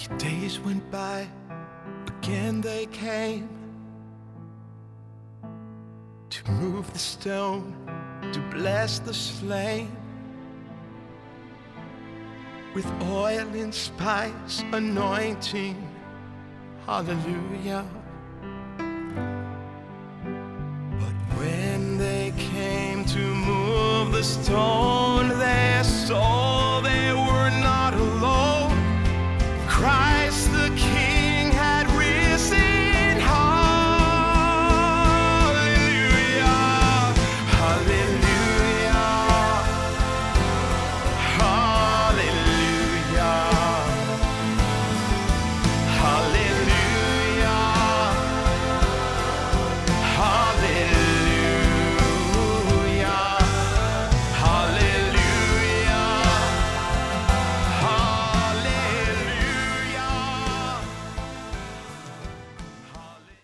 Days went by, again they came to move the stone, to bless the slain. With oil and spice, anointing, hallelujah. But when they came to move the stone,